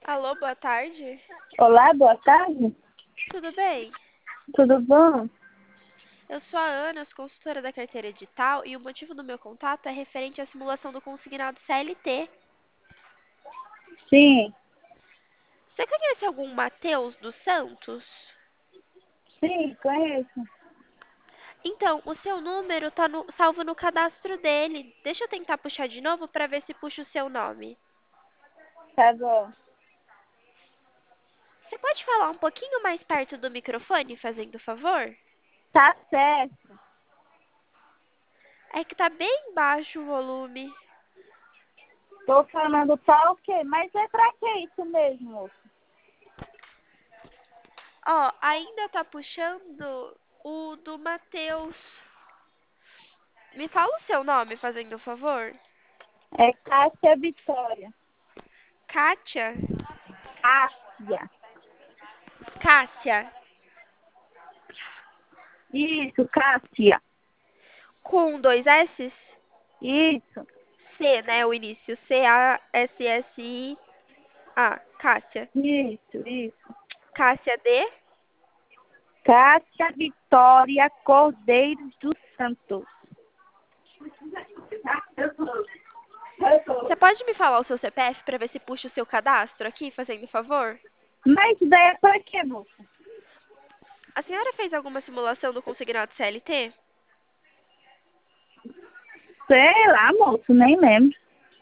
Alô, boa tarde. Olá, boa tarde. Tudo bem? Tudo bom? Eu sou a Ana, sou consultora da carteira digital e o motivo do meu contato é referente à simulação do consignado CLT. Sim, Você conhece algum Matheus dos Santos? sim, conheço. Então, o seu número está salvo no cadastro dele. Deixa eu tentar puxar de novo para ver se puxa o seu nome. Tá bom. Você pode falar um pouquinho mais perto do microfone, fazendo favor? Tá certo. É que tá bem baixo o volume. Tô falando tá ok, mas é pra que isso mesmo, moço? Ó, ainda tá puxando o do Matheus. Me fala o seu nome, fazendo favor. É Cássia Vitória. Kátia? Cássia. Cássia. Isso, Cássia. Com dois S? Isso, C, né? O início. Cassia. Cássia. isso. Cássia D. Cássia Vitória Cordeiro dos Santos. Você pode me falar o seu CPF para ver se puxa o seu cadastro aqui, fazendo favor? Mas isso daí é pra quê, moço? A senhora fez alguma simulação do consignado CLT? Sei lá, moço, nem lembro.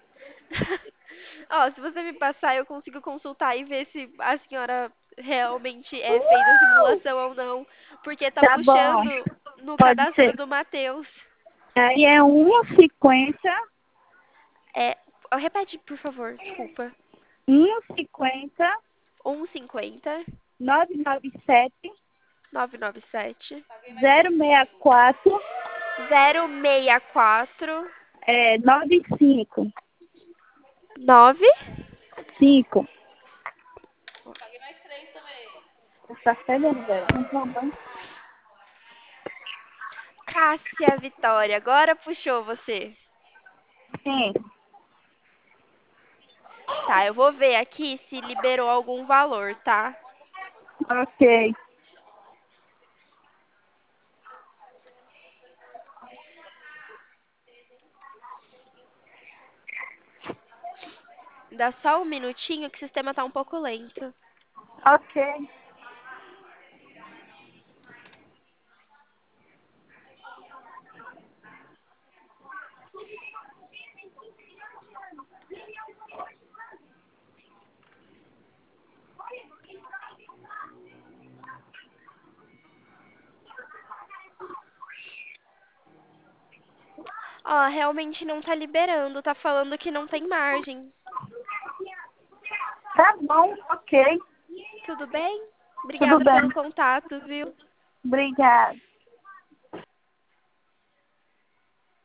Ó, se você me passar, eu consigo consultar e ver se a senhora realmente fez a simulação ou não, porque tá Tá bom, puxando no pode cadastro ser. do Matheus. Aí é 1,50, É, repete, por favor, desculpa. 1,50, 150 997 997 064 064 95. 9. 5. Tá cedendo, velho. Não vou. Cássia Vitória, agora puxou você. Sim. Tá, eu vou ver aqui se liberou algum valor, tá? Ok. Dá só um minutinho que o sistema tá um pouco lento. Ok. Ó, realmente não tá liberando, tá falando que não tem margem. Tá bom, ok. Tudo bem? Tudo Obrigada bem. pelo contato, viu? Obrigada.